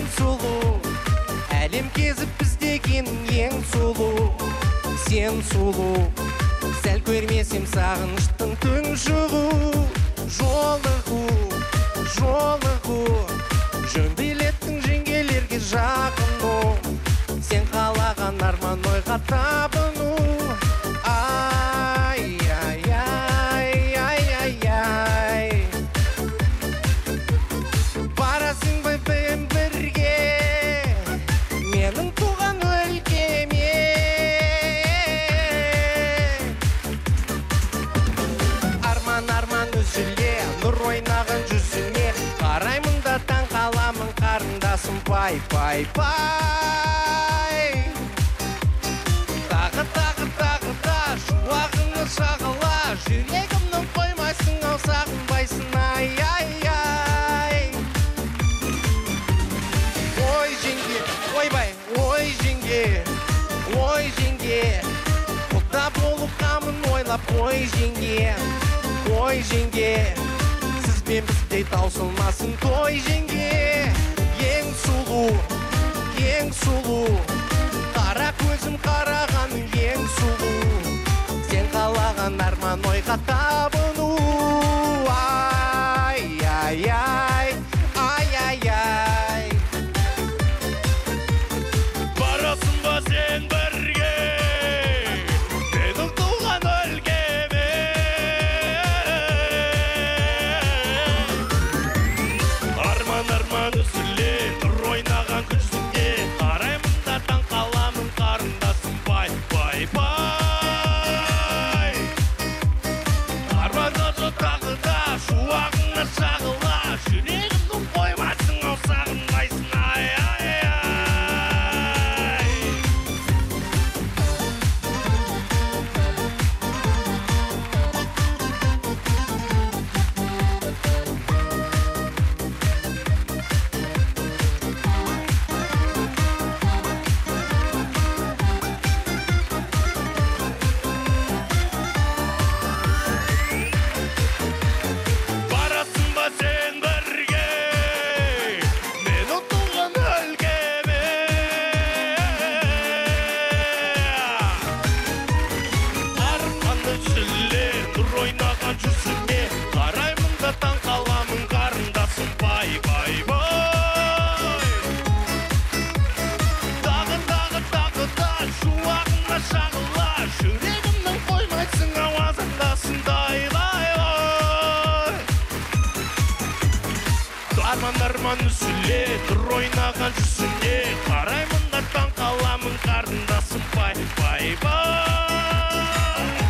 ең сұлу, әлем кезіп біздеген ең сұлу. Сен сұлу, сәл көрмесем сағыныштың тұншығы. Жолығу, жөн билеттің жеңгелерге жақыну. Сен қалаған арман ойға табыну. Ай, ай, ай, ай, ай, ай. Барасың ба бен бірге, менің туған өлкеме. Арман үзіле, нұр ойнаған жүзіне. Қараймын да таң қаламын қарындасым, пай, пай, пай. Тағы да шуағыңы шағыла, жүрегімнің қоймайсың, ау сағынбайсың, ай, ай, ай. Ой жеңге, ойбай, ой жеңге, құда болып қамын ойлап, ой жеңге. Ой жеңге, сізбен біздей таусылмасын той жеңге. Ең сұлу, қара көзім қараған ең сұлу. Сен қалаған арман ойға табыну. Ай, ай, ай, ай, ай, ай. Барасың ба сен бірге, менің туған өлкеме. Арман үзіле, нұр ойнаған күзінде. Қараймын да таң қаламын қарындасым, пай, пай, пай. Арманы тағы да шуағыңа шағыла, жүрегімнің қоймайсың, ау сағынбайсың, ай, ай, ай. Барасың ба сен бірге, менің туған өлкеме. Арман үзіле, нұр ойнаған жүзіне. Қараймын да таң қаламын қарындасым, пай, пай, пай. Тағы да шуағыңа шағыла, жүрегімнің қоймайсың, ауазыңдасың, дай, дай, дай. Арман үзіле, нұр ойнаған жүзіне. Қараймын да таң қаламын қарындасым, пай, пай, пай.